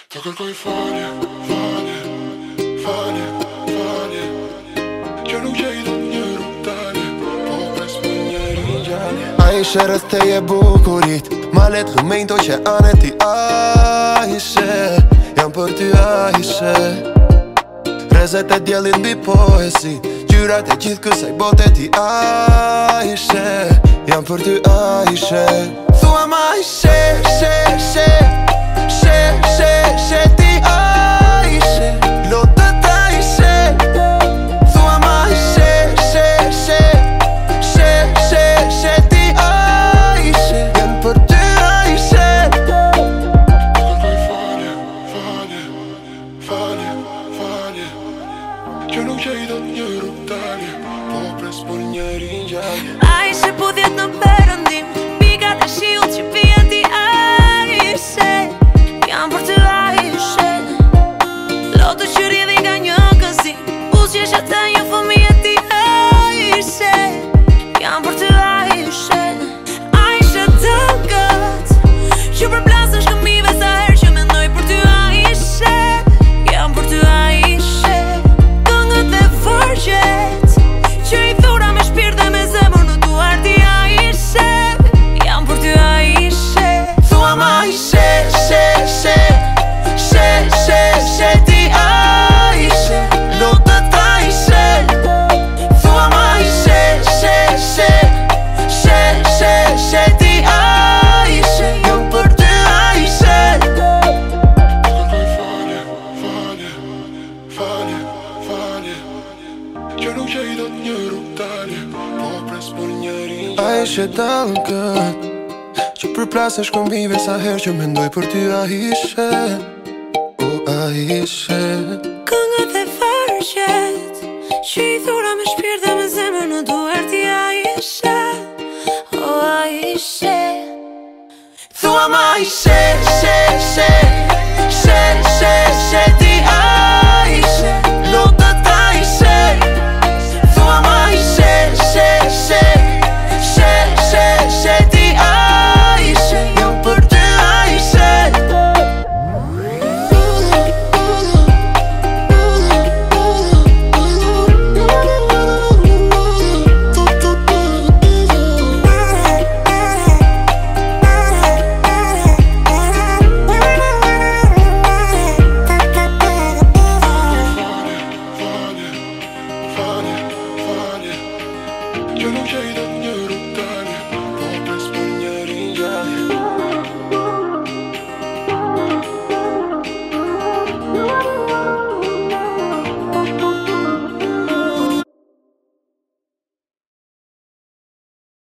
Ta kërkoj falje, falje, falje, falje Që nuk gjej do një rrugdalje Po pres për njeri gjallje A ishe rreth teje bukurit Malet lumejnë to që anë ti a ishe Jam për ty a ishe Rezet e djelin bi poesi Gjyrat e gjithë kësaj bote ti a ishe Jam për ty a ishe Thua ma ishe, she, she She, she, she ti a ishe Lotët a ishe Thua ma ishe, she, she She, she, she ti a ishe Jam për ty a ishe Ta kërkoj falje, falje, falje, falje Që nuk gjej do një rrugdalje Po pres për njeri gjallje A ishe po djetë në perëndim Pikat e shiut që pijen ti a ishe Jam për ty a ishe Lotë që rrjedhin nga një kësi Buzqesh atë një fëmije ti a ishe Jam për ty a ishe A ishe dëgët Që përplasën shkëmive sa herë që mendoj për ty a ishe Jam për ty a ishe Këngët dhe vërgjet Që i thura me shpirt dhe me zemër në duar ti a ishe Jam për ty a ishe Thua ma ishe, she, she She, she, she ti a ishe Lotët a ishe Thua ma ishe, she, she She, she, she ti a ishe Jam për ty a ishe Ta kërkoj falje, falje, falje, falje Që nuk gjej do një rrugdalje Po pres për njeri A ishe dalgët Që përplasesh kombive sa herë që mendoj për ty a ishe O a ishe Këngët dhe vërgjet Që i thura me shpirt dhe me zemër në duar ti a ishe O a ishe Thua ma ishe,